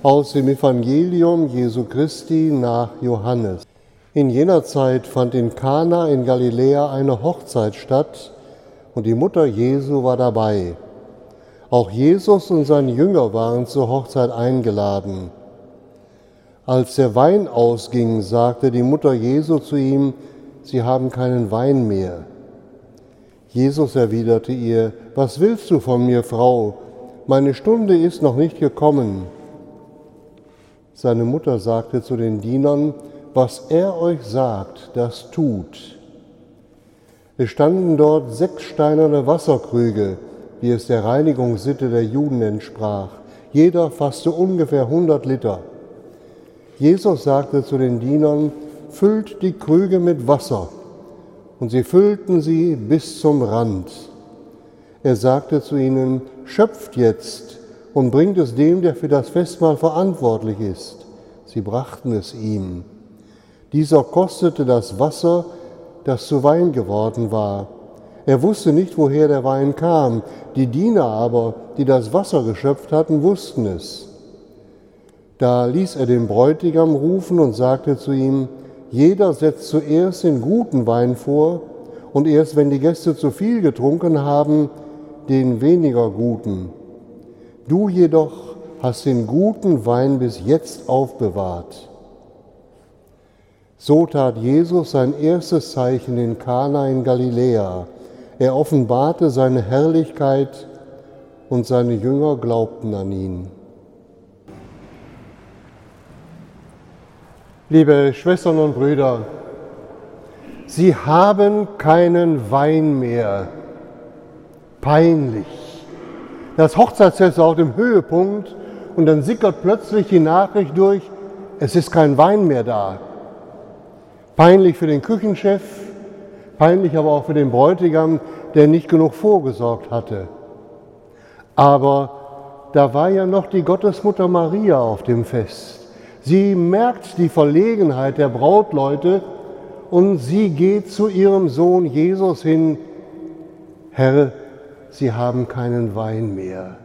Aus dem Evangelium Jesu Christi nach Johannes. In jener Zeit fand in Kana in Galiläa eine Hochzeit statt und die Mutter Jesu war dabei. Auch Jesus und seine Jünger waren zur Hochzeit eingeladen. Als der Wein ausging, sagte die Mutter Jesu zu ihm: Sie haben keinen Wein mehr. Jesus erwiderte ihr: Was willst du von mir, Frau? Meine Stunde ist noch nicht gekommen. Seine Mutter sagte zu den Dienern: Was er euch sagt, das tut. Es standen dort 6 steinerne Wasserkrüge, wie es der Reinigungssitte der Juden entsprach. Jeder fasste ungefähr 100 Liter. Jesus sagte zu den Dienern: Füllt die Krüge mit Wasser. Und sie füllten sie bis zum Rand. Er sagte zu ihnen: Schöpft jetzt und bringt es dem, der für das Festmahl verantwortlich ist. Sie brachten es ihm. Dieser kostete das Wasser, das zu Wein geworden war. Er wusste nicht, woher der Wein kam. Die Diener aber, die das Wasser geschöpft hatten, wussten es. Da ließ er den Bräutigam rufen und sagte zu ihm: Jeder setzt zuerst den guten Wein vor und erst wenn die Gäste zu viel getrunken haben, den weniger guten. Du jedoch hast den guten Wein bis jetzt aufbewahrt. So tat Jesus sein erstes Zeichen in Kana in Galiläa. Er offenbarte seine Herrlichkeit und seine Jünger glaubten an ihn. Liebe Schwestern und Brüder, Sie haben keinen Wein mehr. Peinlich. Das Hochzeitsfest war auf dem Höhepunkt und dann sickert plötzlich die Nachricht durch: Es ist kein Wein mehr da. Peinlich für den Küchenchef, peinlich aber auch für den Bräutigam, der nicht genug vorgesorgt hatte. Aber da war ja noch die Gottesmutter Maria auf dem Fest. Sie merkt die Verlegenheit der Brautleute und sie geht zu ihrem Sohn Jesus hin: Herr, Sie haben keinen Wein mehr.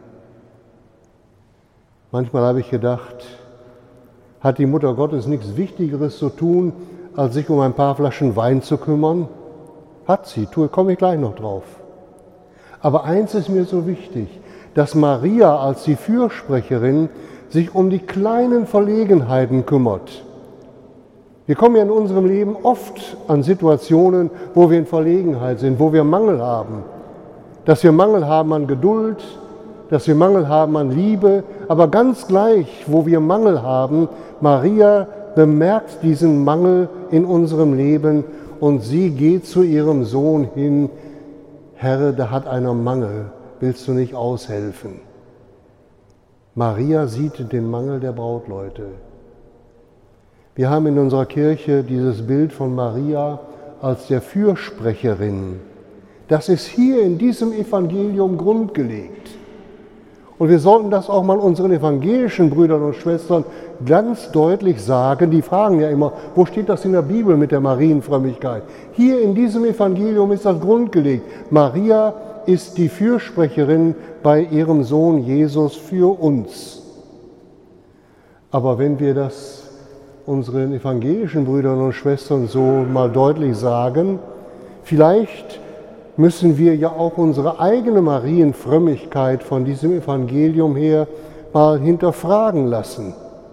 Manchmal habe ich gedacht, hat die Mutter Gottes nichts Wichtigeres zu tun, als sich um ein paar Flaschen Wein zu kümmern? Hat sie, komme ich gleich noch drauf. Aber eins ist mir so wichtig, dass Maria als die Fürsprecherin sich um die kleinen Verlegenheiten kümmert. Wir kommen ja in unserem Leben oft an Situationen, wo wir in Verlegenheit sind, wo wir Mangel haben. Dass wir Mangel haben an Geduld, dass wir Mangel haben an Liebe, aber ganz gleich, wo wir Mangel haben, Maria bemerkt diesen Mangel in unserem Leben und sie geht zu ihrem Sohn hin: Herr, da hat einer Mangel, willst du nicht aushelfen? Maria sieht den Mangel der Brautleute. Wir haben in unserer Kirche dieses Bild von Maria als der Fürsprecherin. Das ist hier in diesem Evangelium grundgelegt. Und wir sollten das auch mal unseren evangelischen Brüdern und Schwestern ganz deutlich sagen. Die fragen ja immer: Wo steht das in der Bibel mit der Marienfrömmigkeit? Hier in diesem Evangelium ist das grundgelegt. Maria ist die Fürsprecherin bei ihrem Sohn Jesus für uns. Aber wenn wir das unseren evangelischen Brüdern und Schwestern so mal deutlich sagen, vielleicht müssen wir ja auch unsere eigene Marienfrömmigkeit von diesem Evangelium her mal hinterfragen lassen.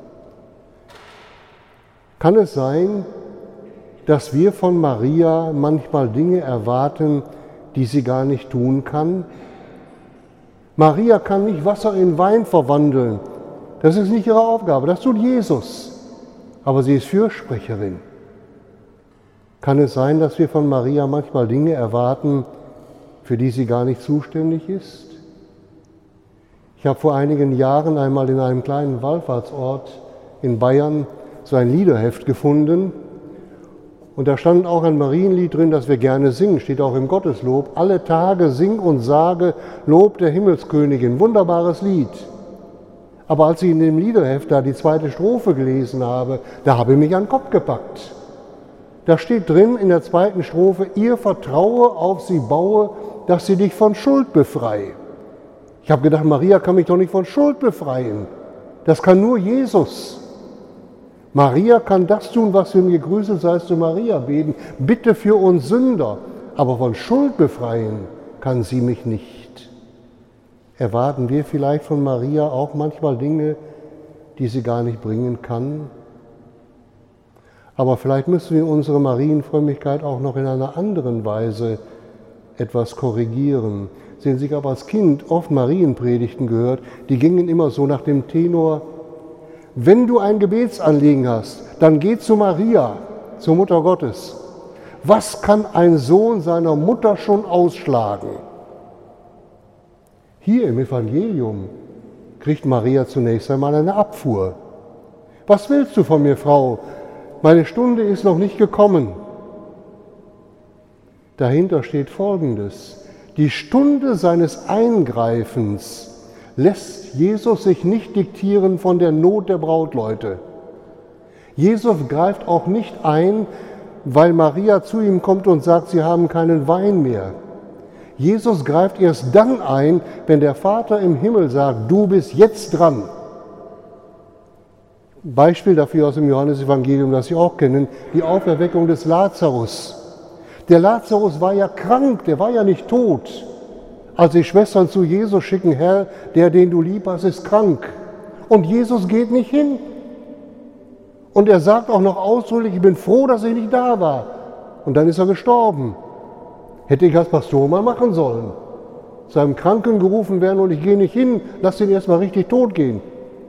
Kann es sein, dass wir von Maria manchmal Dinge erwarten, die sie gar nicht tun kann? Maria kann nicht Wasser in Wein verwandeln. Das ist nicht ihre Aufgabe, das tut Jesus. Aber sie ist Fürsprecherin. Kann es sein, dass wir von Maria manchmal Dinge erwarten, für die sie gar nicht zuständig ist? Ich habe vor einigen Jahren einmal in einem kleinen Wallfahrtsort in Bayern so ein Liederheft gefunden. Und da stand auch ein Marienlied drin, das wir gerne singen, steht auch im Gotteslob. Alle Tage sing und sage Lob der Himmelskönigin. Wunderbares Lied. Aber als ich in dem Liederheft da die 2. Strophe gelesen habe, da habe ich mich an den Kopf gepackt. Da steht drin in der 2. Strophe: Ihr vertraue, auf sie baue, dass sie dich von Schuld befreie. Ich habe gedacht, Maria kann mich doch nicht von Schuld befreien. Das kann nur Jesus. Maria kann das tun, was wir im Gegrüßet seist du Maria beten. Bitte für uns Sünder, aber von Schuld befreien kann sie mich nicht. Erwarten wir vielleicht von Maria auch manchmal Dinge, die sie gar nicht bringen kann? Aber vielleicht müssen wir unsere Marienfrömmigkeit auch noch in einer anderen Weise etwas korrigieren. Sehen Sie, ich habe als Kind oft Marienpredigten gehört, die gingen immer so nach dem Tenor: Wenn du ein Gebetsanliegen hast, dann geh zu Maria, zur Mutter Gottes. Was kann ein Sohn seiner Mutter schon ausschlagen? Hier im Evangelium kriegt Maria zunächst einmal eine Abfuhr. Was willst du von mir, Frau? Meine Stunde ist noch nicht gekommen. Dahinter steht Folgendes: Die Stunde seines Eingreifens lässt Jesus sich nicht diktieren von der Not der Brautleute. Jesus greift auch nicht ein, weil Maria zu ihm kommt und sagt, sie haben keinen Wein mehr. Jesus greift erst dann ein, wenn der Vater im Himmel sagt, du bist jetzt dran. Beispiel dafür aus dem Johannesevangelium, das Sie auch kennen, die Auferweckung des Lazarus. Der Lazarus war ja krank, der war ja nicht tot. Als die Schwestern zu Jesus schicken, Herr, der, den du lieb hast, ist krank. Und Jesus geht nicht hin. Und er sagt auch noch ausdrücklich, ich bin froh, dass ich nicht da war. Und dann ist er gestorben. Hätte ich als Pastor mal machen sollen. Seinem Kranken gerufen werden und ich gehe nicht hin, lass ihn erst mal richtig tot gehen.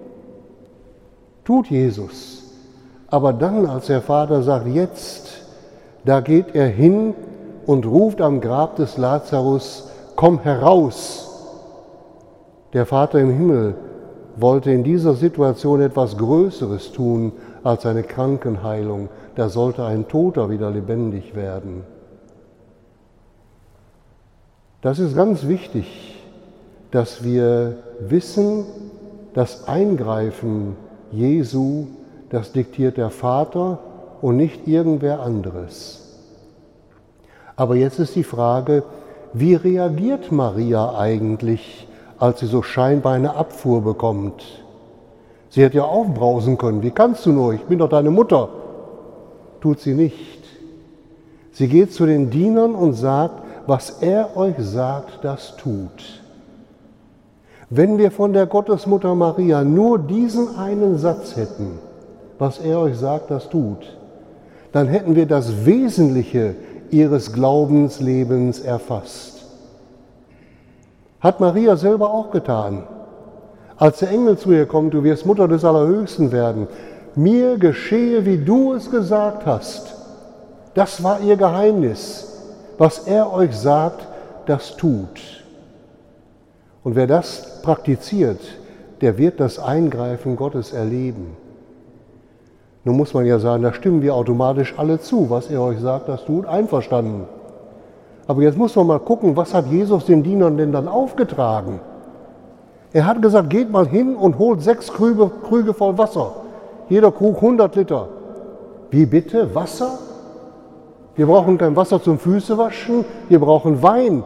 Tut Jesus. Aber dann, als der Vater sagt, jetzt, da geht er hin und ruft am Grab des Lazarus, komm heraus. Der Vater im Himmel wollte in dieser Situation etwas Größeres tun als eine Krankenheilung. Da sollte ein Toter wieder lebendig werden. Das ist ganz wichtig, dass wir wissen, das Eingreifen Jesu, das diktiert der Vater und nicht irgendwer anderes. Aber jetzt ist die Frage, wie reagiert Maria eigentlich, als sie so scheinbar eine Abfuhr bekommt? Sie hätte ja aufbrausen können. Wie kannst du nur? Ich bin doch deine Mutter. Tut sie nicht. Sie geht zu den Dienern und sagt, was er euch sagt, das tut. Wenn wir von der Gottesmutter Maria nur diesen einen Satz hätten, was er euch sagt, das tut, dann hätten wir das Wesentliche ihres Glaubenslebens erfasst. Hat Maria selber auch getan. Als der Engel zu ihr kommt, du wirst Mutter des Allerhöchsten werden, mir geschehe, wie du es gesagt hast. Das war ihr Geheimnis. Was er euch sagt, das tut. Und wer das praktiziert, der wird das Eingreifen Gottes erleben. Nun muss man ja sagen, da stimmen wir automatisch alle zu. Was er euch sagt, das tut, einverstanden. Aber jetzt muss man mal gucken, was hat Jesus den Dienern denn dann aufgetragen? Er hat gesagt, geht mal hin und holt 6 Krüge voll Wasser. Jeder Krug 100 Liter. Wie bitte? Wasser? Wir brauchen kein Wasser zum Füßewaschen, wir brauchen Wein.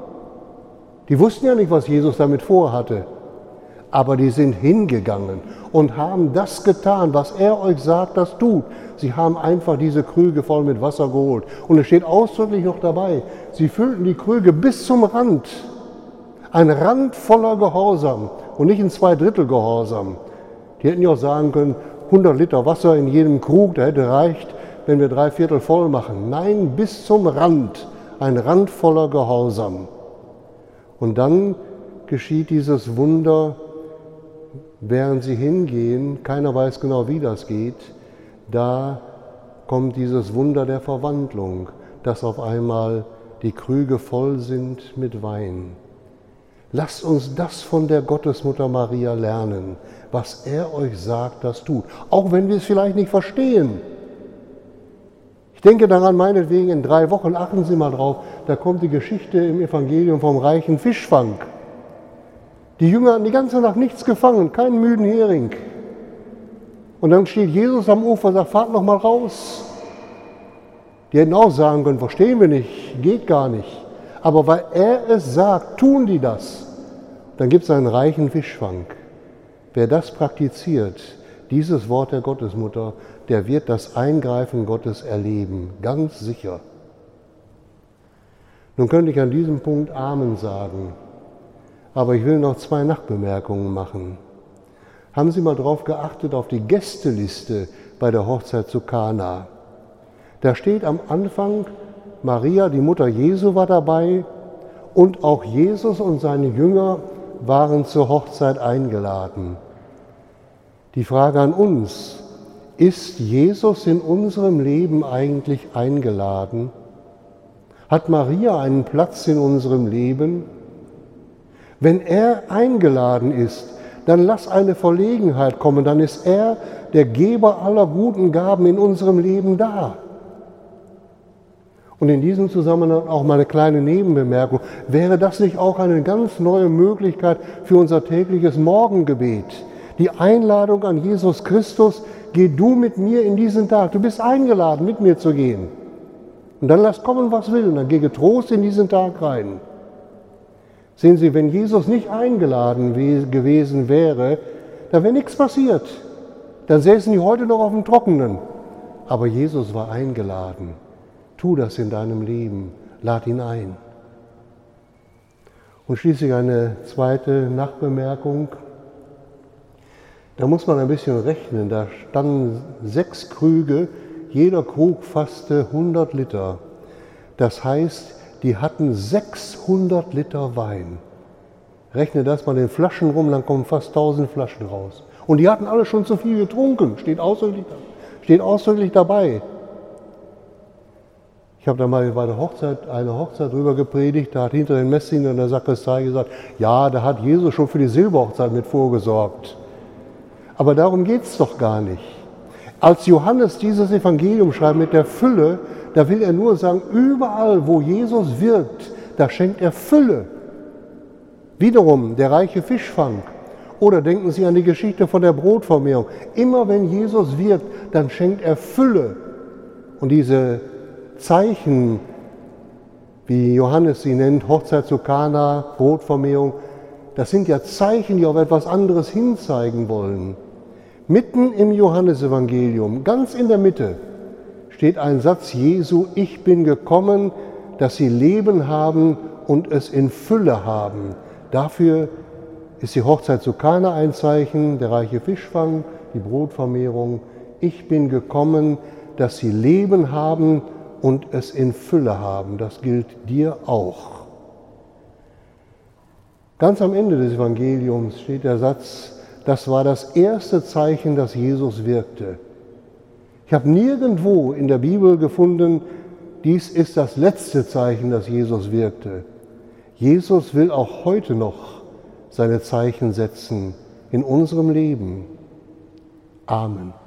Die wussten ja nicht, was Jesus damit vorhatte. Aber die sind hingegangen und haben das getan, was er euch sagt, das tut. Sie haben einfach diese Krüge voll mit Wasser geholt. Und es steht ausdrücklich noch dabei, sie füllten die Krüge bis zum Rand. Ein Rand voller Gehorsam und nicht ein 2/3 Gehorsam. Die hätten ja auch sagen können, 100 Liter Wasser in jedem Krug, da hätte reicht, wenn wir 3/4 voll machen. Nein, bis zum Rand, ein Rand voller Gehorsam. Und dann geschieht dieses Wunder, während sie hingehen, keiner weiß genau, wie das geht, da kommt dieses Wunder der Verwandlung, dass auf einmal die Krüge voll sind mit Wein. Lasst uns das von der Gottesmutter Maria lernen, was er euch sagt, das tut, auch wenn wir es vielleicht nicht verstehen. Ich denke daran, meinetwegen in 3 Wochen, achten Sie mal drauf, da kommt die Geschichte im Evangelium vom reichen Fischfang. Die Jünger hatten die ganze Nacht nichts gefangen, keinen müden Hering. Und dann steht Jesus am Ufer und sagt, fahrt noch mal raus. Die hätten auch sagen können, verstehen wir nicht, geht gar nicht. Aber weil er es sagt, tun die das. Dann gibt es einen reichen Fischfang. Wer das praktiziert, dieses Wort der Gottesmutter, der wird das Eingreifen Gottes erleben, ganz sicher. Nun könnte ich an diesem Punkt Amen sagen, aber ich will noch 2 Nachbemerkungen machen. Haben Sie mal darauf geachtet, auf die Gästeliste bei der Hochzeit zu Kana? Da steht am Anfang, Maria, die Mutter Jesu, war dabei und auch Jesus und seine Jünger waren zur Hochzeit eingeladen. Die Frage an uns, ist Jesus in unserem Leben eigentlich eingeladen? Hat Maria einen Platz in unserem Leben? Wenn er eingeladen ist, dann lass eine Verlegenheit kommen, dann ist er, der Geber aller guten Gaben in unserem Leben, da. Und in diesem Zusammenhang auch mal eine kleine Nebenbemerkung. Wäre das nicht auch eine ganz neue Möglichkeit für unser tägliches Morgengebet? Die Einladung an Jesus Christus, geh du mit mir in diesen Tag. Du bist eingeladen, mit mir zu gehen. Und dann lass kommen, was will. Und dann geh getrost in diesen Tag rein. Sehen Sie, wenn Jesus nicht eingeladen gewesen wäre, dann wäre nichts passiert. Dann säßen die heute noch auf dem Trockenen. Aber Jesus war eingeladen. Tu das in deinem Leben. Lad ihn ein. Und schließlich eine zweite Nachbemerkung. Da muss man ein bisschen rechnen. Da standen 6 Krüge, jeder Krug fasste 100 Liter. Das heißt, die hatten 600 Liter Wein. Rechne das mal in Flaschen rum, dann kommen fast 1000 Flaschen raus. Und die hatten alle schon zu viel getrunken, steht ausdrücklich dabei. Ich habe da mal bei der Hochzeit, eine Hochzeit drüber gepredigt, da hat hinter den Messdiener in der Sakristei gesagt, ja, da hat Jesus schon für die Silberhochzeit mit vorgesorgt. Aber darum geht es doch gar nicht. Als Johannes dieses Evangelium schreibt mit der Fülle, da will er nur sagen, überall, wo Jesus wirkt, da schenkt er Fülle. Wiederum der reiche Fischfang. Oder denken Sie an die Geschichte von der Brotvermehrung. Immer wenn Jesus wirkt, dann schenkt er Fülle. Und diese Zeichen, wie Johannes sie nennt, Hochzeit zu Kana, Brotvermehrung, das sind ja Zeichen, die auf etwas anderes hinzeigen wollen. Mitten im Johannesevangelium, ganz in der Mitte, steht ein Satz Jesu, ich bin gekommen, dass sie Leben haben und es in Fülle haben. Dafür ist die Hochzeit zu Kana ein Zeichen, der reiche Fischfang, die Brotvermehrung. Ich bin gekommen, dass sie Leben haben und es in Fülle haben. Das gilt dir auch. Ganz am Ende des Evangeliums steht der Satz, das war das erste Zeichen, dass Jesus wirkte. Ich habe nirgendwo in der Bibel gefunden, dies ist das letzte Zeichen, dass Jesus wirkte. Jesus will auch heute noch seine Zeichen setzen in unserem Leben. Amen.